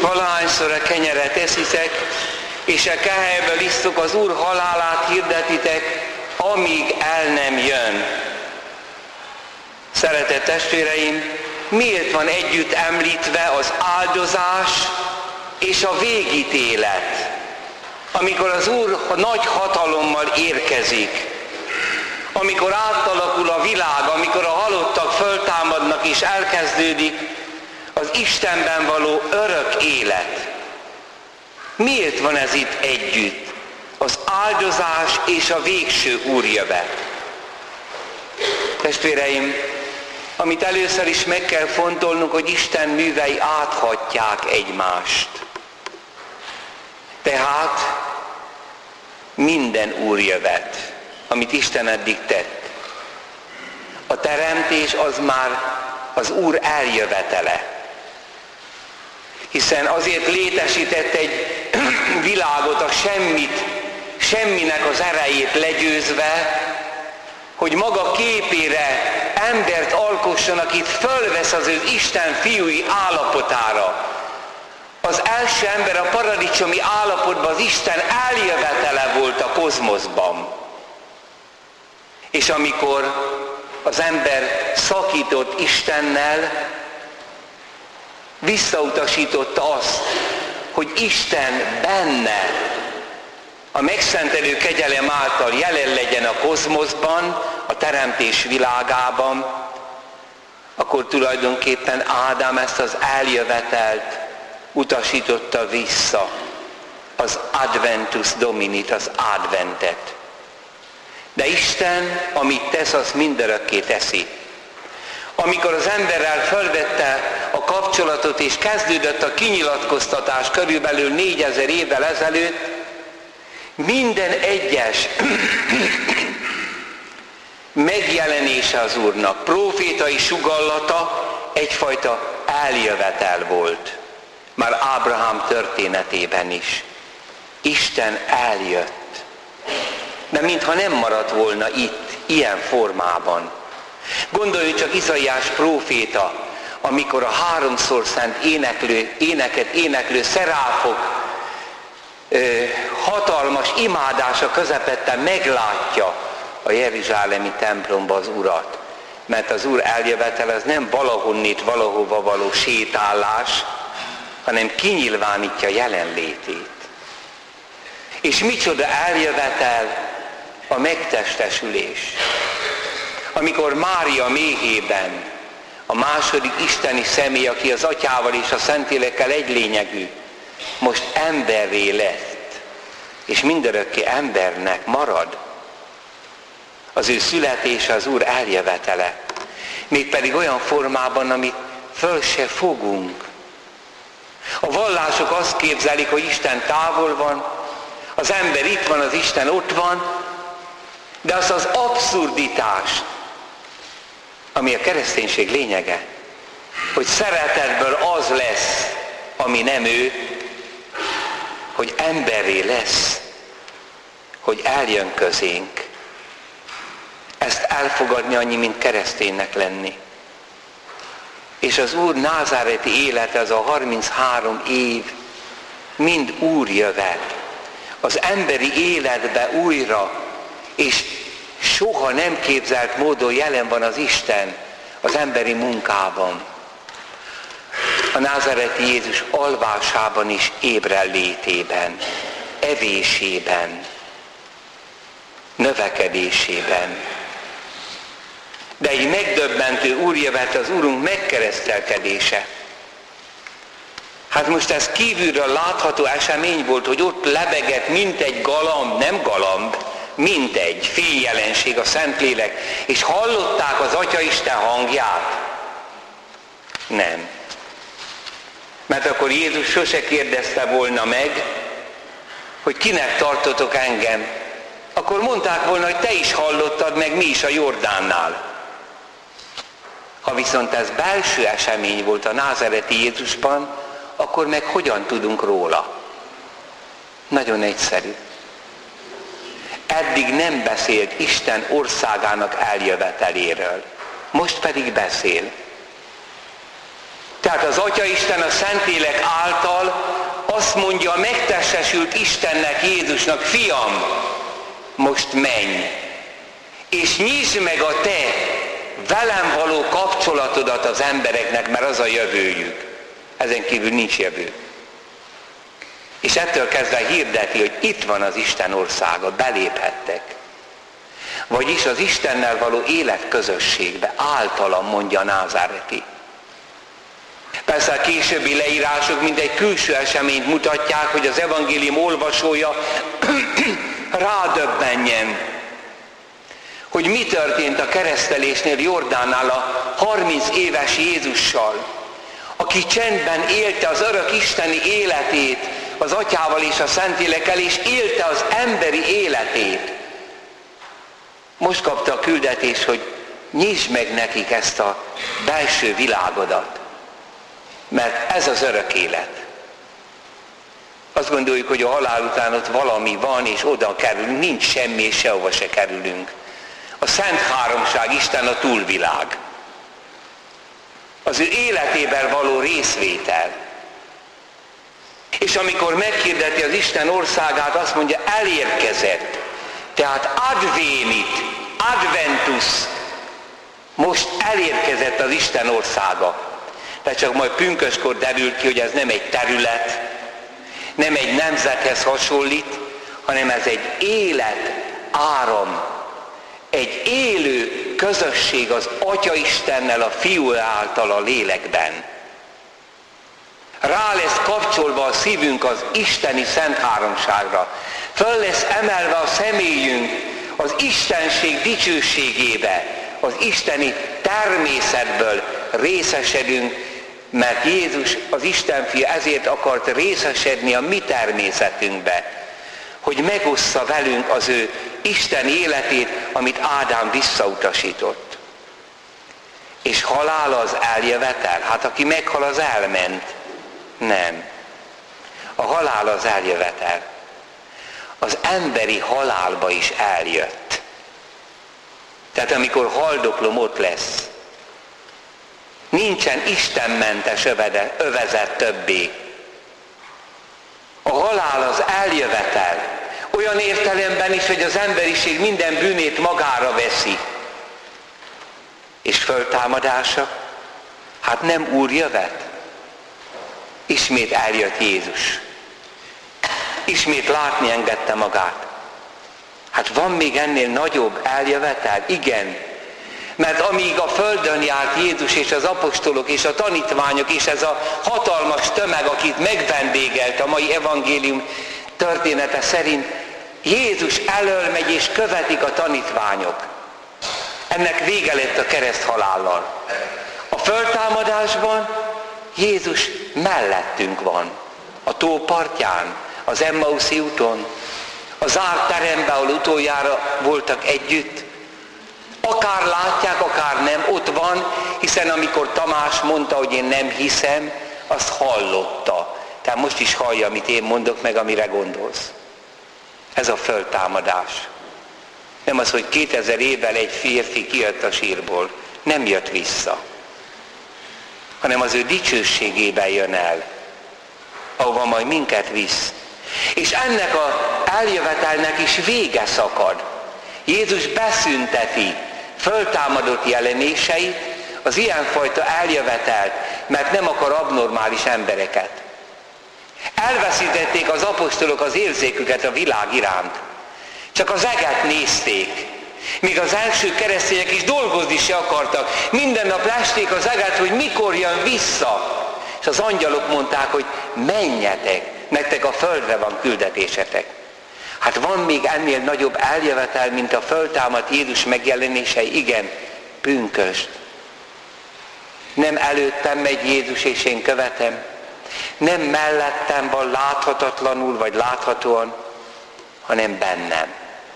valahányszor a kenyeret eszitek, és a kehelyből isztok, az Úr halálát hirdetitek, amíg el nem jön. Szeretett testvéreim, miért van együtt említve az áldozás és a végítélet, amikor az Úr nagy hatalommal érkezik, amikor átalakul a világ, amikor a halottak föltámadnak és elkezdődik az Istenben való örök élet. Miért van ez itt együtt? Az áldozás és a végső úrjövet. Testvéreim, amit először is meg kell fontolnunk, hogy Isten művei áthatják egymást. Tehát minden úrjövet, amit Isten eddig tett. A teremtés az már az Úr eljövetele. Hiszen azért létesített egy világot a semminek az erejét legyőzve, hogy maga képére embert alkosson, akit fölvesz az ő Isten fiúi állapotára. Az első ember a paradicsomi állapotban az Isten eljövetele volt a kozmoszban. És amikor az ember szakított Istennel, visszautasította azt, hogy Isten benne, a megszentelő kegyelem által jelen legyen a kozmoszban, a teremtés világában, akkor tulajdonképpen Ádám ezt az eljövetelt utasította vissza, az adventus dominit, az adventet. De Isten, amit tesz, az mindörökké teszi. Amikor az emberrel felvette a kapcsolatot, és kezdődött a kinyilatkoztatás körülbelül 4000 évvel ezelőtt, minden egyes megjelenése az Úrnak, prófétai sugallata egyfajta eljövetel volt. Már Ábrahám történetében is. Isten eljött. De mintha nem maradt volna itt, ilyen formában. Gondolj csak Izaiás próféta, amikor a háromszor szent éneket éneklő szeráfok hatalmas imádása közepette meglátja a jeruzsálemi templomba az Urat. Mert az Úr eljövetel az nem valahonnét valahova való sétálás, hanem kinyilvánítja jelenlétét. És micsoda eljövetel a megtestesülés. Amikor Mária méhében a második isteni személy, aki az Atyával és a Szentlélekkel egy lényegű, most emberré lett, és mindörökké embernek marad. Az ő születése az Úr eljövetele. Mégpedig olyan formában, amit föl se fogunk. A vallások azt képzelik, hogy Isten távol van, az ember itt van, az Isten ott van, de az az abszurditás, ami a kereszténység lényege, hogy szeretetből az lesz, ami nem ő, hogy emberré lesz, hogy eljön közénk. Ezt elfogadni annyi, mint kereszténynek lenni. És az Úr názáreti élete, az a 33 év, mind úrjövet. Az emberi életbe újra, és soha nem képzelt módon jelen van az Isten az emberi munkában. A názáreti Jézus alvásában is ébrenlétében, evésében, növekedésében. De egy megdöbbentő úrjövet az Úrunk megkeresztelkedése. Hát most ez kívülről látható esemény volt, hogy ott lebegett, mint egy galamb, nem galamb, mint egy fényjelenség a Szentlélek, és hallották az Atyaisten hangját? Nem. Mert akkor Jézus sose kérdezte volna meg, hogy kinek tartotok engem. Akkor mondták volna, hogy te is hallottad, meg mi is a Jordánnál. Ha viszont ez belső esemény volt a názáreti Jézusban, akkor meg hogyan tudunk róla? Nagyon egyszerű. Eddig nem beszélt Isten országának eljöveteléről. Most pedig beszél. Tehát az Atyaisten a Szentlélek által azt mondja a megtestesült Istennek, Jézusnak: fiam, most menj, és nyisd meg a te velem való kapcsolatodat az embereknek, mert az a jövőjük. Ezen kívül nincs jövő. És ettől kezdve hirdeti, hogy itt van az Isten országa, beléphettek. Vagyis az Istennel való életközösségbe, általam, mondja a názáreti. Persze a későbbi leírások mindegy külső eseményt mutatják, hogy az evangélium olvasója rádöbbenjen, hogy mi történt a keresztelésnél Jordánnál a 30 éves Jézussal, aki csendben élte az örök isteni életét az Atyával és a Szentlélekkel, és élte az emberi életét. Most kapta a küldetés, hogy nyisd meg nekik ezt a belső világodat, mert ez az örök élet. Azt gondoljuk, hogy a halál után ott valami van, és oda kerülünk, nincs semmi, és sehova se kerülünk. A Szent Háromság, Isten a túlvilág. Az ő életében való részvétel. És amikor meghirdeti az Isten országát, azt mondja, elérkezett. Tehát advénit, adventus, most elérkezett az Isten országa. De csak majd pünköskor derül ki, hogy ez nem egy terület, nem egy nemzethez hasonlít, hanem ez egy élet áram, egy élő közösség az Atya Istennel, a Fiú által a lélekben. Rá lesz kapcsolva a szívünk az isteni Szent Háromságra. Föl lesz emelve a személyünk az Istenség dicsőségébe, az isteni természetből részesedünk, mert Jézus, az Isten fia ezért akart részesedni a mi természetünkbe, hogy megossza velünk az ő Isten életét, amit Ádám visszautasított. És halál az eljövetel? Hát aki meghal, az elment. Nem. A halál az eljövetel. Az emberi halálba is eljött. Tehát amikor haldoklom, ott lesz. Nincsen istenmentes övezet többé. A halál az eljövetel. Olyan értelemben is, hogy az emberiség minden bűnét magára veszi. És föltámadása? Hát nem úrjövet. Ismét eljött Jézus. Ismét látni engedte magát. Hát van még ennél nagyobb eljövetel? Igen. Mert amíg a földön járt Jézus és az apostolok és a tanítványok és ez a hatalmas tömeg, akit megvendégelt a mai evangélium története szerint, Jézus elől megy és követik a tanítványok. Ennek vége lett a kereszthalállal. A föltámadásban Jézus mellettünk van. A tó partján, az Emmauszi úton, a zárt teremben, ahol utoljára voltak együtt. Akár látják, akár nem, ott van, hiszen amikor Tamás mondta, hogy én nem hiszem, azt hallotta. Tehát most is hallja, amit én mondok, meg amire gondolsz. Ez a föltámadás. Nem az, hogy 2000 évvel egy férfi kijött a sírból. Nem jött vissza. Hanem az ő dicsőségében jön el, ahova majd minket visz. És ennek az eljövetelnek is vége szakad. Jézus beszünteti föltámadott jelenéseit, az ilyenfajta eljövetelt, mert nem akar abnormális embereket. Elveszítették az apostolok az érzéküket a világ iránt. Csak az eget nézték. Míg az első keresztények is dolgozni se akartak. Minden nap lesték az eget, hogy mikor jön vissza. És az angyalok mondták, hogy menjetek, nektek a földre van küldetésetek. Hát van még ennél nagyobb eljövetel, mint a föltámadt Jézus megjelenései? Igen, pünkösd. Nem előttem megy Jézus és én követem. Nem mellettem van láthatatlanul vagy láthatóan, hanem bennem.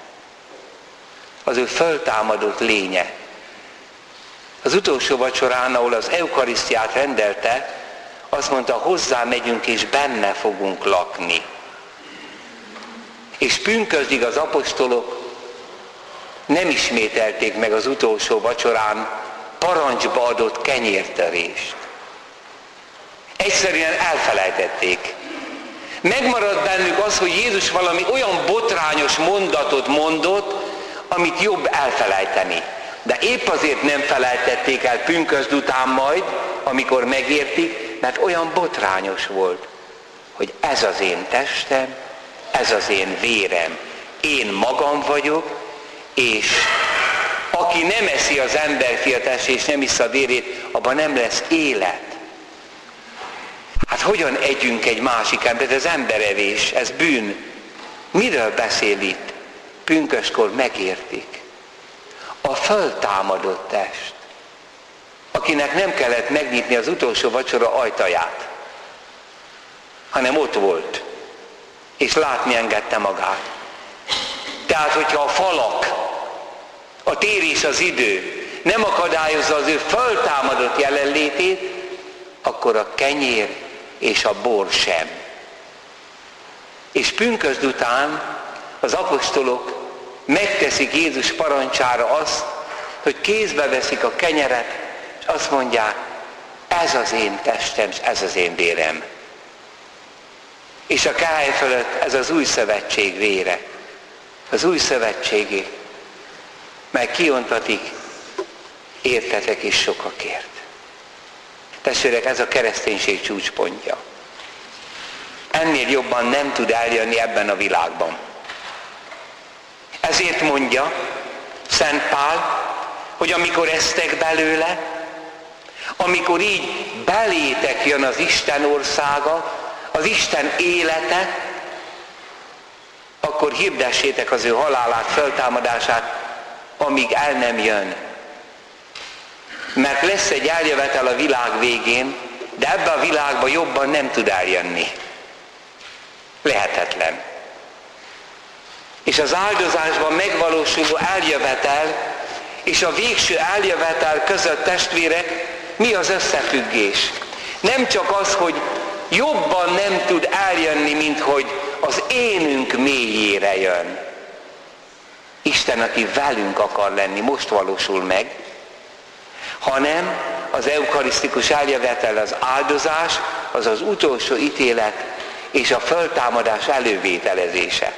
Az ő föltámadott lénye. Az utolsó vacsorán, ahol az eukarisztiát rendelte, azt mondta, hozzá megyünk és benne fogunk lakni. És pünkösdig az apostolok nem ismételték meg az utolsó vacsorán parancsba adott kenyértörést. Egyszerűen elfelejtették. Megmarad bennük az, hogy Jézus valami olyan botrányos mondatot mondott, amit jobb elfelejteni. De épp azért nem felejtették el pünkösd után majd, amikor megértik, mert olyan botrányos volt, hogy ez az én testem, ez az én vérem. Én magam vagyok, és aki nem eszi az emberfia testét, és nem issza a vérét, abban nem lesz élet. Hát hogyan együnk egy másik embert? Ez emberevés, ez bűn. Miről beszél itt? Pünköskor megértik. A föltámadott test, akinek nem kellett megnyitni az utolsó vacsora ajtaját, hanem ott volt, és látni engedte magát. Tehát, hogyha a falak, a tér és az idő nem akadályozza az ő föltámadott jelenlétét, akkor a kenyér és a bor sem. És pünkösd után az apostolok megteszik Jézus parancsára azt, hogy kézbe veszik a kenyeret, és azt mondják, ez az én testem, ez az én vérem. És a kály fölött ez az új szövetség vére, az új szövetségé, mely kiontatik értetek is sokakért. Testvérek, ez a kereszténység csúcspontja. Ennél jobban nem tud eljönni ebben a világban. Ezért mondja Szent Pál, hogy amikor esztek belőle, amikor így belétek jön az Isten országa, az Isten élete, akkor hirdessétek az ő halálát, feltámadását, amíg el nem jön. Mert lesz egy eljövetel a világ végén, de ebbe a világba jobban nem tud eljönni. Lehetetlen. És az áldozásban megvalósuló eljövetel és a végső eljövetel között, testvérek, mi az összefüggés? Nem csak az, hogy jobban nem tud eljönni, mint hogy az énünk mélyére jön. Isten, aki velünk akar lenni, most valósul meg, hanem az eukarisztikus eljövetel, az áldozás, az az utolsó ítélet és a föltámadás elővételezése.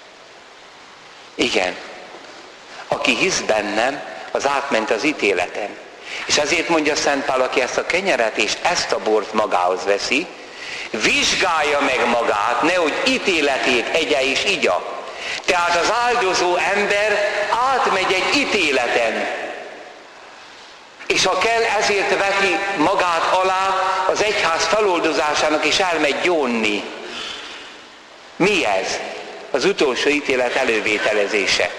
Igen, aki hisz bennem, az átment az ítéleten. És ezért mondja Szent Pál, aki ezt a kenyeret és ezt a bort magához veszi, vizsgálja meg magát, nehogy ítéletét egye és igya. Tehát az áldozó ember átmegy egy ítéleten. És ha kell, ezért veti magát alá az egyház feloldozásának, és elmegy gyónni. Mi ez? Az utolsó ítélet elővételezése.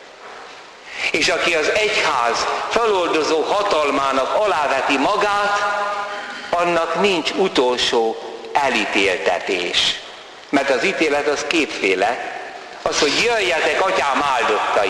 És aki az egyház feloldozó hatalmának aláveti magát, annak nincs utolsó elítéltetés. Mert az ítélet az kétféle. Az, hogy jöjjetek, atyám áldottai.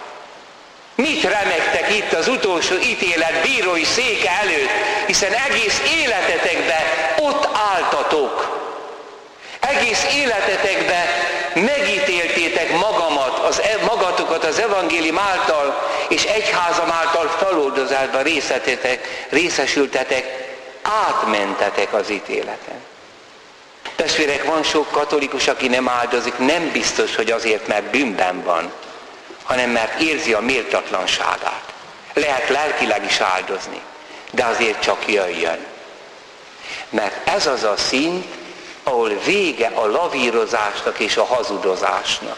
Mit remegtek itt az utolsó ítélet bírói széke előtt, hiszen egész életetekben ott álltatok. Egész életetekben megítéltétek magatokat az evangélium által, és egyházam által feloldozásban részesültetek, átmentetek az ítéleten. Testvérek, van sok katolikus, aki nem áldozik, nem biztos, hogy azért, mert bűnben van, hanem mert érzi a méltatlanságát. Lehet lelkileg is áldozni, de azért csak jöjjön. Mert ez az a szint, ahol vége a lavírozásnak és a hazudozásnak.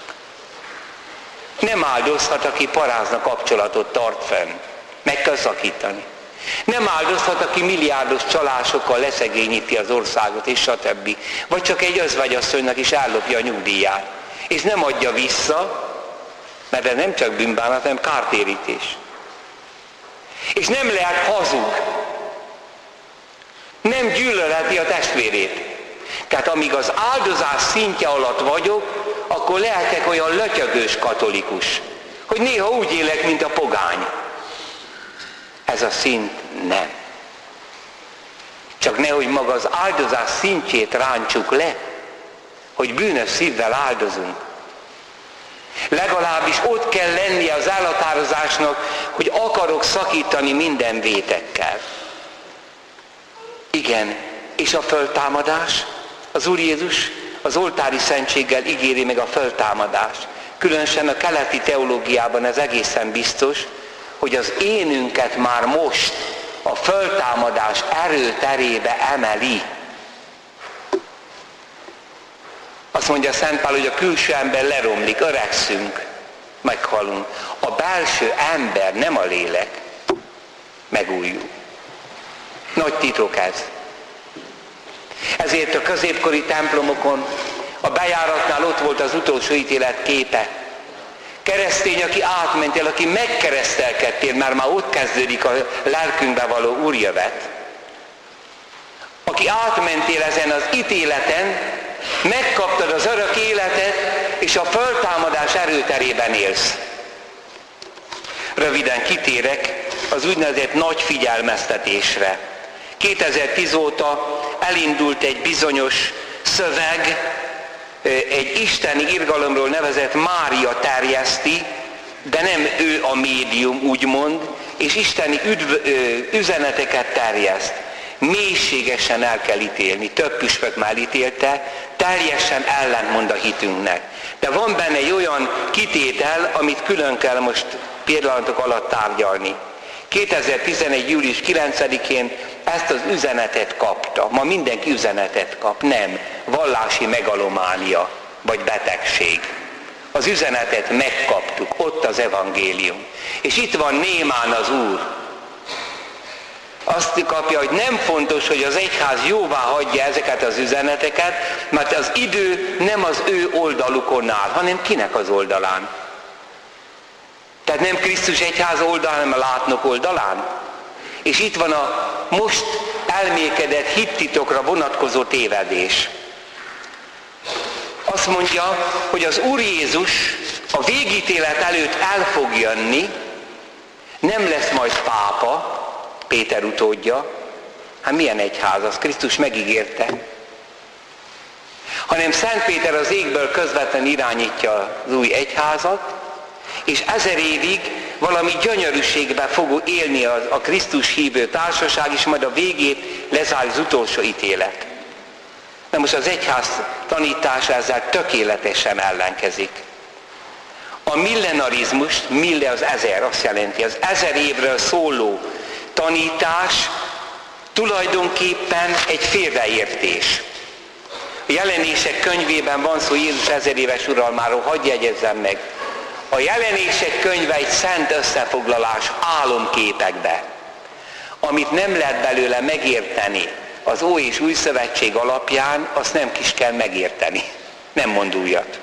Nem áldozhat, aki parázna kapcsolatot tart fenn, meg kell szakítani. Nem áldozhat, aki milliárdos csalásokkal leszegényíti az országot, és stb. Vagy csak egy özvegyasszonynak is ellopja a nyugdíját, és nem adja vissza, mert ez nem csak bűnbánat, hanem kártérítés. És nem lehet hazug. Nem gyűlölheti a testvérét. Tehát amíg az áldozás szintje alatt vagyok, akkor lehetek olyan lötyögős katolikus, hogy néha úgy élek, mint a pogány. Ez a szint nem. Csak nehogy maga az áldozás szintjét rántsuk le, hogy bűnös szívvel áldozunk. Legalábbis ott kell lennie az elhatározásnak, hogy akarok szakítani minden vétekkel. Igen, és a föltámadás, az Úr Jézus az oltári szentséggel ígéri meg a föltámadást. Különösen a keleti teológiában ez egészen biztos, hogy az énünket már most a föltámadás erőterébe emeli. Azt mondja Szent Pál, hogy a külső ember leromlik, öregszünk, meghalunk. A belső ember, nem a lélek, megújul. Nagy titok ez. Ezért a középkori templomokon, a bejáratnál ott volt az utolsó ítélet képe. Keresztény, aki átmentél, aki megkeresztelkedtél, mert már ott kezdődik a lelkünkbe való úrjövet. Aki átmentél ezen az ítéleten, megkaptad az örök életet, és a föltámadás erőterében élsz. Röviden kitérek az úgynevezett nagy figyelmeztetésre. 2010 óta elindult egy bizonyos szöveg, egy isteni irgalomról nevezett Mária terjeszti, de nem ő a médium, úgymond, és isteni üzeneteket terjeszt. Mélységesen el kell ítélni, több püspök már ítélte, teljesen ellentmond a hitünknek. De van benne egy olyan kitétel, amit külön kell most pillanatok alatt tárgyalni. 2011. július 9-én ezt az üzenetet kapta. Ma mindenki üzenetet kap, nem vallási megalománia vagy betegség. Az üzenetet megkaptuk, ott az evangélium. És itt van Némán az Úr. Azt kapja, hogy nem fontos, hogy az egyház jóvá hagyja ezeket az üzeneteket, mert az idő nem az ő oldalukon áll, hanem kinek az oldalán? Tehát nem Krisztus egyház oldalán, hanem a látnok oldalán. És itt van a most elmélkedett hittitokra vonatkozó tévedés. Azt mondja, hogy az Úr Jézus a végítélet előtt el fog jönni, nem lesz majd pápa, Péter utódja, hát milyen egyház, az Krisztus megígérte. Hanem Szent Péter az égből közvetlen irányítja az új egyházat, és 1000 évig valami gyönyörűségben fog élni a Krisztus hívő társaság, és majd a végét lezár az utolsó ítélet. Na most az egyház tanítása ezzel tökéletesen ellenkezik. A millenarizmus, mille az 1000, azt jelenti, az 1000 évről szóló tanítás tulajdonképpen egy félreértés. A Jelenések könyvében van szó Jézus 1000 éves uralmáról, hadd jegyezzem meg. A Jelenések könyve egy szent összefoglalás álomképekbe, amit nem lehet belőle megérteni az Ó és Új Szövetség alapján, azt nem is kell megérteni. Nem mond újat.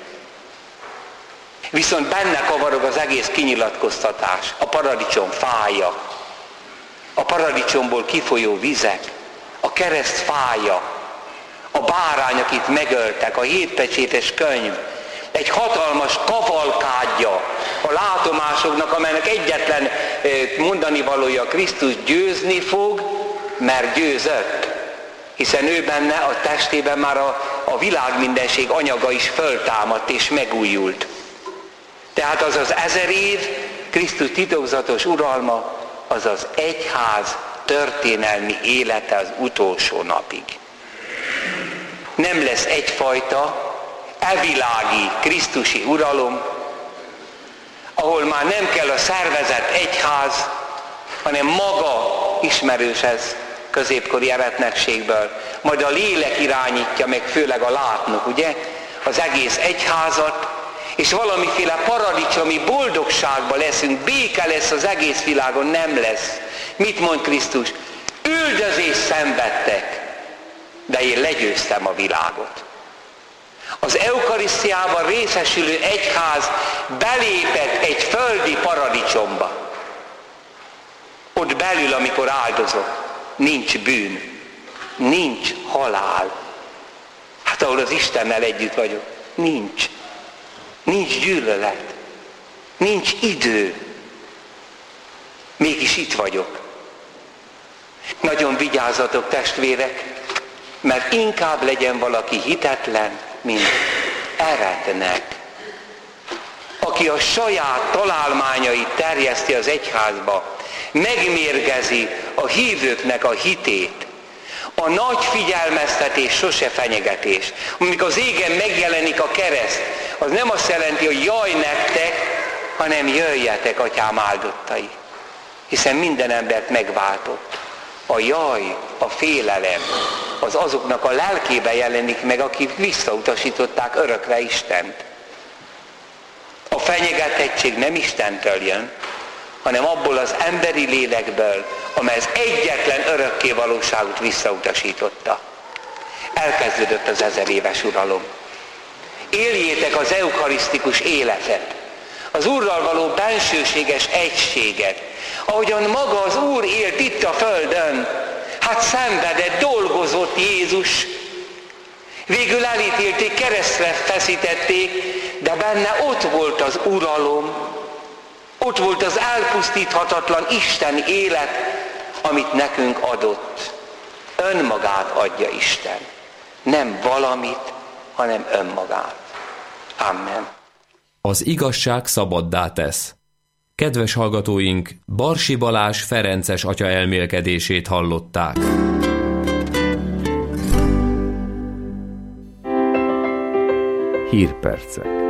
Viszont benne kavarog az egész kinyilatkoztatás, a paradicsom fája, a paradicsomból kifolyó vizek, a kereszt fája, a bárány, akit megöltek, a 7 pecsétes könyv, egy hatalmas kavalkádja a látomásoknak, amelynek egyetlen mondani valója Krisztus győzni fog, mert győzött. Hiszen ő benne, a testében már a világmindenség anyaga is föltámadt és megújult. Tehát az az 1000 év Krisztus titokzatos uralma, az az egyház történelmi élete az utolsó napig. Nem lesz egyfajta evilági krisztusi uralom, ahol már nem kell a szervezett egyház, hanem maga, ismerős ez középkori eretnekségből, majd a lélek irányítja meg, főleg a látnok, ugye, az egész egyházat, és valamiféle paradicsomi boldogságban leszünk, béke lesz az egész világon, nem lesz. Mit mond Krisztus? Üldözést szenvedtek, de én legyőztem a világot. Az eukarisztiában részesülő egyház belépett egy földi paradicsomba. Ott belül, amikor áldozok, nincs bűn, nincs halál. Hát ahol az Istennel együtt vagyok, nincs. Nincs gyűlölet, nincs idő. Mégis itt vagyok. Nagyon vigyázzatok, testvérek, mert inkább legyen valaki hitetlen, mint eretnek. Aki a saját találmányait terjeszti az egyházba, megmérgezi a hívőknek a hitét, A nagy figyelmeztetés sose fenyegetés. Amikor az égen megjelenik a kereszt, az nem azt jelenti, hogy jaj nektek, hanem jöjjetek, atyám áldottai. Hiszen minden embert megváltott. A jaj, a félelem, az azoknak a lelkébe jelenik meg, akik visszautasították örökre Istent. A fenyegetettség nem Istentől jön, hanem abból az emberi lélekből, amely az egyetlen örökké valóságot visszautasította. Elkezdődött az 1000 éves uralom. Éljétek az eukarisztikus életet, az Úrral való bensőséges egységet, ahogyan maga az Úr élt itt a földön. Hát szenvedett, dolgozott Jézus. Végül elítélték, keresztre feszítették, de benne ott volt az uralom, ott volt az elpusztíthatatlan isteni élet, amit nekünk adott. Önmagát adja Isten. Nem valamit, hanem önmagát. Amen. Az igazság szabaddá tesz. Kedves hallgatóink, Barsi Balázs ferences atya elmélkedését hallották. Hírpercek.